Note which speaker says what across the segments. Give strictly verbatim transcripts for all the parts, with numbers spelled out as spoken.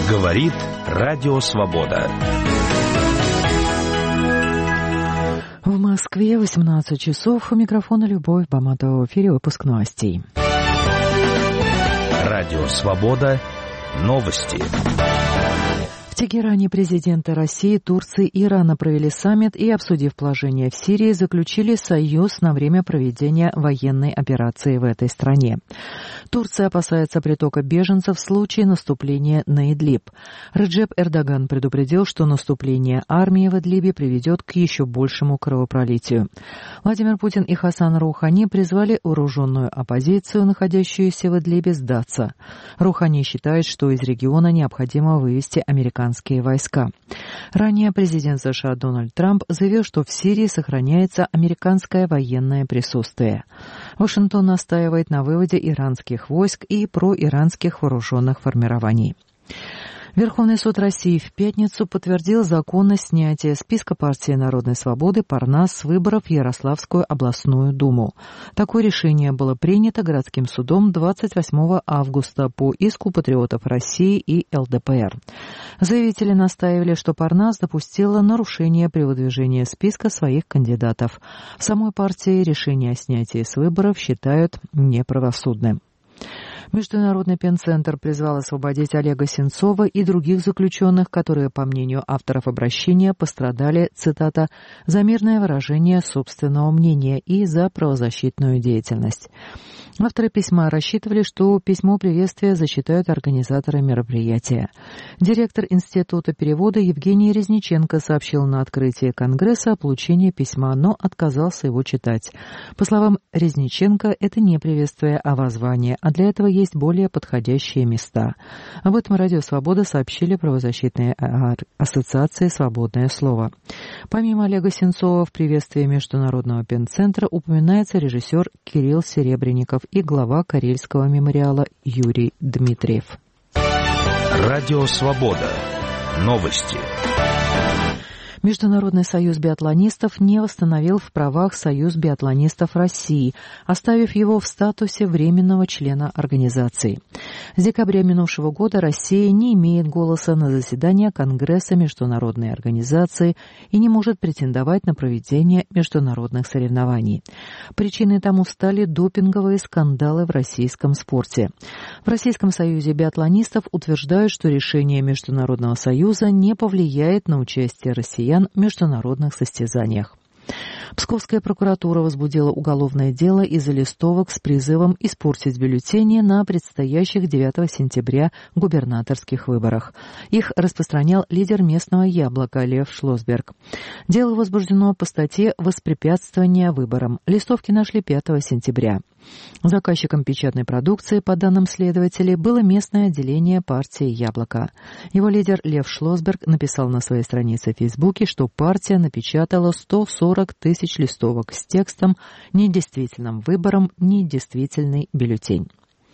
Speaker 1: Говорит Радио Свобода.
Speaker 2: В Москве восемнадцать часов. У микрофона Любовь Баматова. В эфире выпуск новостей.
Speaker 1: Радио Свобода. Новости.
Speaker 2: В Тегеране президенты России, Турции и Ирана провели саммит и, обсудив положение в Сирии, заключили союз на время проведения военной операции в этой стране. Турция опасается притока беженцев в случае наступления на Идлиб. Реджеп Эрдоган предупредил, что наступление армии в Идлибе приведет к еще большему кровопролитию. Владимир Путин и Хасан Роухани призвали вооруженную оппозицию, находящуюся в Идлибе, сдаться. Роухани считает, что из региона необходимо вывести американцев. Войска. Ранее президент США Дональд Трамп заявил, что в Сирии сохраняется американское военное присутствие. Вашингтон настаивает на выводе иранских войск и проиранских вооруженных формирований. Верховный суд России в пятницу подтвердил законность снятия списка партии Народной Свободы Парнас с выборов в Ярославскую областную думу. Такое решение было принято городским судом двадцать восьмого августа по иску патриотов России и эл дэ пэ эр. Заявители настаивали, что Парнас допустила нарушение при выдвижении списка своих кандидатов. В самой партии решение о снятии с выборов считают неправосудным. Международный пенцентр призвал освободить Олега Сенцова и других заключенных, которые, по мнению авторов обращения, пострадали, цитата, «за мирное выражение собственного мнения и за правозащитную деятельность». Авторы письма рассчитывали, что письмо приветствия зачитают организаторы мероприятия. Директор Института перевода Евгений Резниченко сообщил на открытии Конгресса о получении письма, но отказался его читать. По словам Резниченко, это не приветствие, а воззвание, а для этого есть более подходящие места. Об этом Радио Свобода сообщили правозащитные ассоциации «Свободное слово». Помимо Олега Сенцова в приветствии Международного пенцентра упоминается режиссер Кирилл Серебренников и глава Карельского мемориала Юрий Дмитриев.
Speaker 1: Радио Свобода. Новости.
Speaker 2: Международный союз биатлонистов не восстановил в правах Союз биатлонистов России, оставив его в статусе временного члена организации. С декабря минувшего года Россия не имеет голоса на заседания Конгресса международной организации и не может претендовать на проведение международных соревнований. Причиной тому стали допинговые скандалы в российском спорте. В Российском союзе биатлонистов утверждают, что решение Международного союза не повлияет на участие россиян в международных состязаниях. Псковская прокуратура возбудила уголовное дело из-за листовок с призывом испортить бюллетени на предстоящих девятого сентября губернаторских выборах. Их распространял лидер местного «Яблока» Лев Шлосберг. Дело возбуждено по статье «Воспрепятствование выборам». Листовки нашли пятого сентября. Заказчиком печатной продукции, по данным следователей, было местное отделение партии «Яблоко». Его лидер Лев Шлосберг написал на своей странице в Фейсбуке, что партия напечатала сто сорок тысяч листовок с текстом «Недействительным выбором, недействительный бюллетень».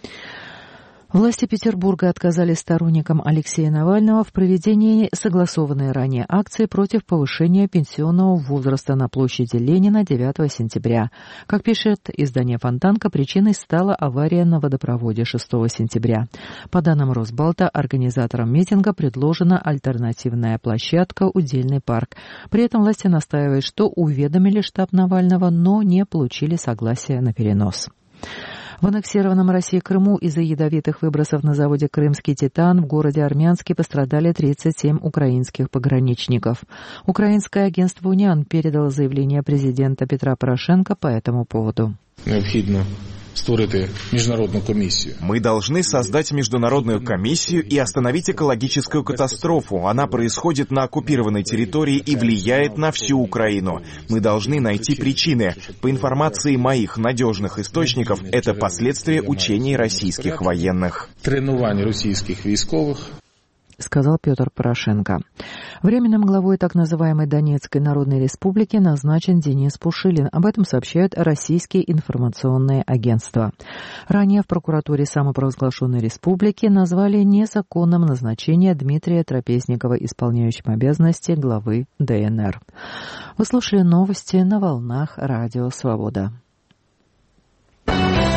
Speaker 2: Власти Петербурга отказали сторонникам Алексея Навального в проведении согласованной ранее акции против повышения пенсионного возраста на площади Ленина девятого сентября. Как пишет издание «Фонтанка», причиной стала авария на водопроводе шестого сентября. По данным Росбалта, организаторам митинга предложена альтернативная площадка «Удельный парк». При этом власти настаивают, что уведомили штаб Навального, но не получили согласия на перенос. В аннексированном Россией Крыму из-за ядовитых выбросов на заводе «Крымский Титан» в городе Армянске пострадали тридцать семь украинских пограничников. Украинское агентство «Униан» передало заявление президента Петра Порошенко по этому поводу.
Speaker 3: Необходимо створити міжнародну комиссию.
Speaker 4: Мы должны создать международную комиссию и остановить экологическую катастрофу. Она происходит на оккупированной территории и влияет на всю Украину. Мы должны найти причины. По информации моих надежных источников, это последствия учений российских военных.
Speaker 3: Тренирование российских войсковых.
Speaker 2: Сказал Петр Порошенко. Временным главой так называемой Донецкой Народной Республики назначен Денис Пушилин. Об этом сообщают российские информационные агентства. Ранее в прокуратуре самопровозглашенной республики назвали незаконным назначение Дмитрия Трапезникова исполняющим обязанности главы дэ эн эр. Вы слушали новости на волнах Радио Свобода.